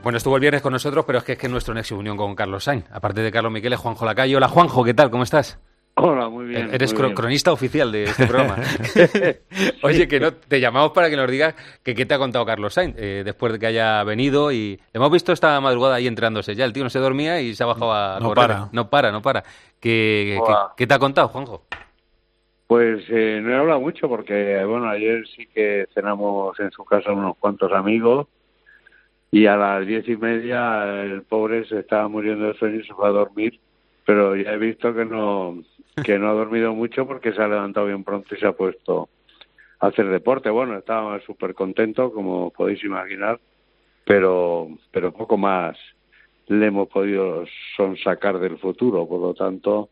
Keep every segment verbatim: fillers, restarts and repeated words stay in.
Bueno, estuvo el viernes con nosotros, pero es que es que nuestro nexo unión con Carlos Sainz. Aparte de Carlos Miquel, es Juanjo Lacayo. Hola, Juanjo, ¿qué tal? ¿Cómo estás? Hola, muy bien. Eres muy cro- bien. cronista oficial de este programa. Oye, que no te llamamos para que nos digas que qué te ha contado Carlos Sainz eh, después de que haya venido y le hemos visto esta madrugada ahí entrenándose ya. El tío no se dormía y se ha bajado a No correr. para. No para, no para. ¿Qué, qué, Hola. qué te ha contado, Juanjo? Pues eh, no he hablado mucho porque, bueno, ayer sí que cenamos en su casa unos cuantos amigos y a las diez y media el pobre se estaba muriendo de sueño y se fue a dormir, pero ya he visto que no que no ha dormido mucho porque se ha levantado bien pronto y se ha puesto a hacer deporte. Bueno, estaba súper contento, como podéis imaginar, pero pero poco más le hemos podido sonsacar del futuro, por lo tanto,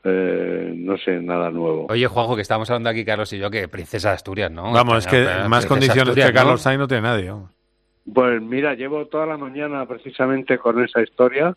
eh, no sé, nada nuevo. Oye, Juanjo, que estábamos hablando aquí, Carlos y yo, que princesa de Asturias, ¿no? Vamos, es que Pero, más princesa condiciones Asturias, que Carlos ¿no? Sainz no tiene nadie. Vamos. Pues mira, llevo toda la mañana precisamente con esa historia,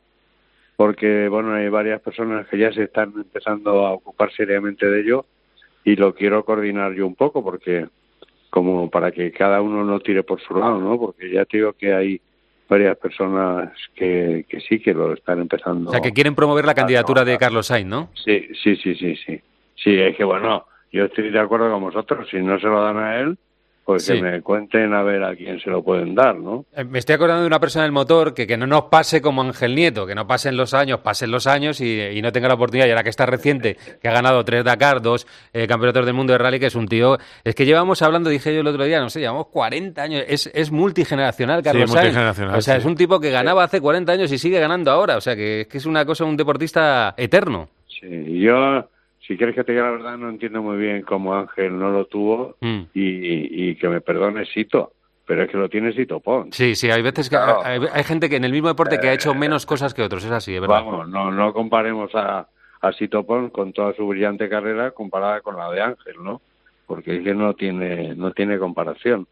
porque bueno, hay varias personas que ya se están empezando a ocupar seriamente de ello y lo quiero coordinar yo un poco, porque como para que cada uno no tire por su lado, ¿no? Porque ya te digo que hay varias personas que, que sí que lo están empezando. O sea, que quieren promover la candidatura de Carlos Sainz, ¿no? Sí, sí, sí, sí, sí. Sí, es que bueno, yo estoy de acuerdo con vosotros, si no se lo dan a él, pues Sí. que me cuenten a ver a quién se lo pueden dar, ¿no? Eh, Me estoy acordando de una persona del motor que, que no nos pase como Ángel Nieto, que no pasen los años, pasen los años y, y no tenga la oportunidad. Y ahora que está reciente, que ha ganado tres Dakar, dos eh, campeonatos del mundo de rally, que es un tío... Es que llevamos hablando, dije yo el otro día, no sé, llevamos cuarenta años. Es, es multigeneracional, Carlos Sainz. multigeneracional, O sea, sí. es un tipo que ganaba hace cuarenta años y sigue ganando ahora. O sea, que es que es una cosa, un deportista eterno. Sí, yo, si quieres que te diga la verdad, no entiendo muy bien cómo Ángel no lo tuvo Mm. y, y que me perdone Sito, pero es que lo tiene Sito Pons. Sí, sí, hay veces que Claro. hay, hay gente que en el mismo deporte que ha hecho menos cosas que otros, es así, es verdad. Vamos, no, no comparemos a, a Sito Pons con toda su brillante carrera comparada con la de Ángel, ¿no? Porque es que no tiene, no tiene comparación.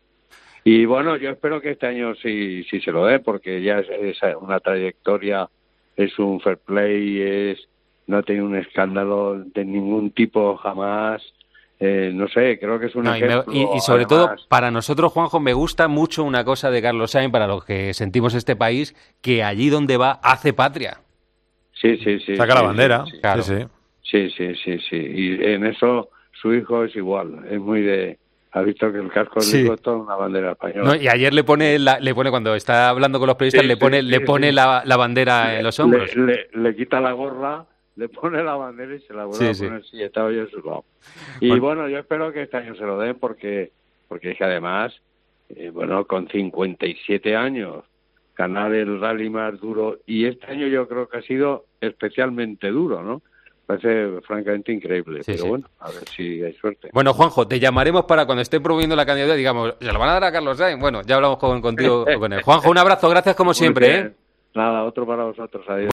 Y bueno, yo espero que este año sí, sí se lo dé, porque ya es, es una trayectoria, es un fair play, es no ha tenido un escándalo de ningún tipo jamás. Eh, no sé, creo que es un No, y, me- ejemplo. y- y sobre todo, además. para nosotros, Juanjo, me gusta mucho una cosa de Carlos Sainz, para los que sentimos este país, que allí donde va, hace patria. Sí, sí, sí. Saca sí, la bandera. sí, sí. Claro. Sí, sí. Sí, sí, sí, sí. Y en eso su hijo es igual. Es muy de... Ha visto que el casco del Sí. hijo es toda una bandera española. ¿No? Y ayer le pone, la- le pone cuando está hablando con los periodistas, Sí, le sí, pone, sí, le pone sí. la, la bandera en los hombros. Le, le- le quita la gorra, le pone la bandera y se la vuelve Sí, a sí. poner si estaba yo a su lado. Y Bueno. bueno, yo espero que este año se lo den porque porque es que además, eh, bueno, con cincuenta y siete años, ganar el rally más duro, y este año yo creo que ha sido especialmente duro, ¿no? Parece francamente increíble, Sí, pero sí. bueno, a ver si hay suerte. Bueno, Juanjo, te llamaremos para cuando esté promoviendo la candidatura, digamos, ¿se lo van a dar a Carlos Sainz? Bueno, ya hablamos con, contigo o con él. Juanjo, un abrazo, gracias como Muy siempre, bien. ¿eh? Nada, otro para vosotros, adiós.